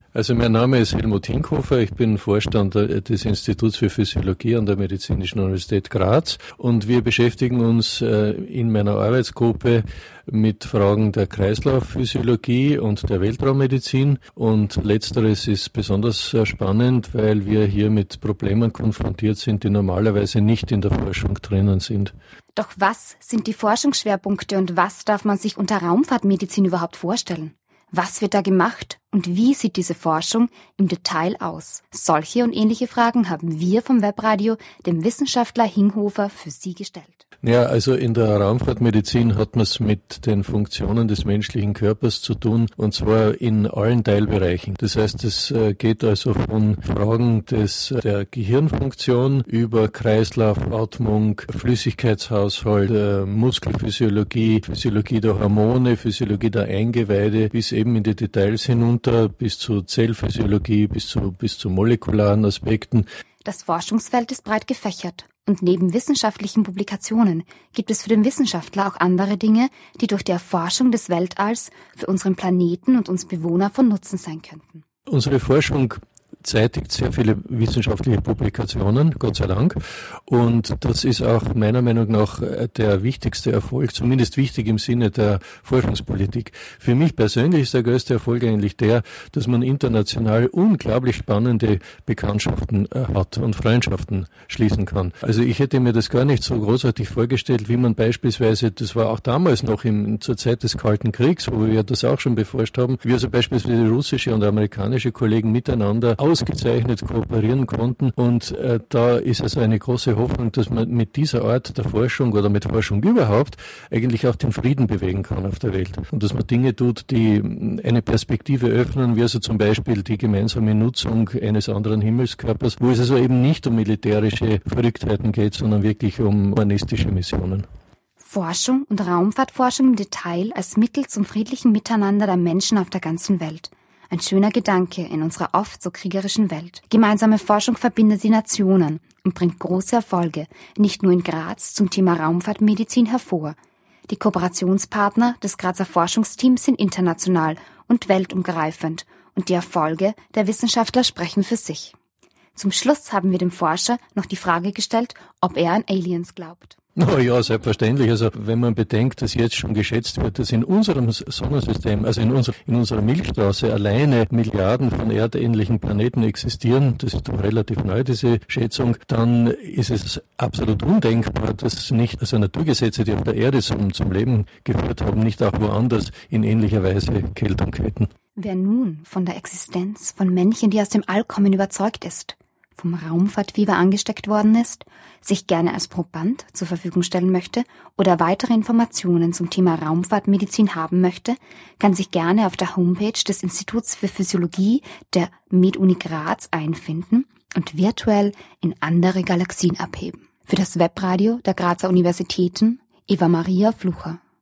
Also mein Name ist Helmut Hinkhofer, ich bin Vorstand des Instituts für Physiologie an der Medizinischen Universität Graz und wir beschäftigen uns in meiner Arbeitsgruppe mit Fragen der Kreislaufphysiologie und der Weltraummedizin und letzteres ist besonders spannend, weil wir hier mit Problemen konfrontiert sind, die normalerweise nicht in der Forschung drinnen sind. Doch was sind die Forschungsschwerpunkte und was darf man sich unter Raumfahrtmedizin überhaupt vorstellen? Was wird da gemacht und wie sieht diese Forschung im Detail aus? Solche und ähnliche Fragen haben wir vom Webradio dem Wissenschaftler Hinkhofer für Sie gestellt. Ja, also in der Raumfahrtmedizin hat man es mit den Funktionen des menschlichen Körpers zu tun und zwar in allen Teilbereichen. Das heißt, es geht also von Fragen der Gehirnfunktion über Kreislauf, Atmung, Flüssigkeitshaushalt, Muskelphysiologie, Physiologie der Hormone, Physiologie der Eingeweide bis eben in die Details hinunter, bis zu Zellphysiologie, bis zu molekularen Aspekten. Das Forschungsfeld ist breit gefächert. Und neben wissenschaftlichen Publikationen gibt es für den Wissenschaftler auch andere Dinge, die durch die Erforschung des Weltalls für unseren Planeten und uns Bewohner von Nutzen sein könnten. Unsere Forschung zeitigt sehr viele wissenschaftliche Publikationen, Gott sei Dank. Und das ist auch meiner Meinung nach der wichtigste Erfolg, zumindest wichtig im Sinne der Forschungspolitik. Für mich persönlich ist der größte Erfolg eigentlich der, dass man international unglaublich spannende Bekanntschaften hat und Freundschaften schließen kann. Also ich hätte mir das gar nicht so großartig vorgestellt, wie man beispielsweise, das war auch damals noch zur Zeit des Kalten Kriegs, wo wir das auch schon beforscht haben, wie also beispielsweise russische und amerikanische Kollegen miteinander ausgezeichnet kooperieren konnten und da ist also eine große Hoffnung, dass man mit dieser Art der Forschung oder mit Forschung überhaupt eigentlich auch den Frieden bewegen kann auf der Welt und dass man Dinge tut, die eine Perspektive öffnen, wie also zum Beispiel die gemeinsame Nutzung eines anderen Himmelskörpers, wo es also eben nicht um militärische Verrücktheiten geht, sondern wirklich um humanistische Missionen. Forschung und Raumfahrtforschung im Detail als Mittel zum friedlichen Miteinander der Menschen auf der ganzen Welt. Ein schöner Gedanke in unserer oft so kriegerischen Welt. Gemeinsame Forschung verbindet die Nationen und bringt große Erfolge, nicht nur in Graz, zum Thema Raumfahrtmedizin hervor. Die Kooperationspartner des Grazer Forschungsteams sind international und weltumgreifend und die Erfolge der Wissenschaftler sprechen für sich. Zum Schluss haben wir dem Forscher noch die Frage gestellt, ob er an Aliens glaubt. Oh ja, selbstverständlich. Also wenn man bedenkt, dass jetzt schon geschätzt wird, dass in unserem Sonnensystem, also in unserer Milchstraße alleine Milliarden von erdähnlichen Planeten existieren, das ist doch relativ neu, diese Schätzung, dann ist es absolut undenkbar, dass nicht, also Naturgesetze, die auf der Erde zum Leben geführt haben, nicht auch woanders in ähnlicher Weise Geltung hätten. Wer nun von der Existenz von Männchen, die aus dem All kommen, überzeugt ist, vom Raumfahrtfieber angesteckt worden ist, sich gerne als Proband zur Verfügung stellen möchte oder weitere Informationen zum Thema Raumfahrtmedizin haben möchte, kann sich gerne auf der Homepage des Instituts für Physiologie der MedUni Graz einfinden und virtuell in andere Galaxien abheben. Für das Webradio der Grazer Universitäten Eva Maria Flucher.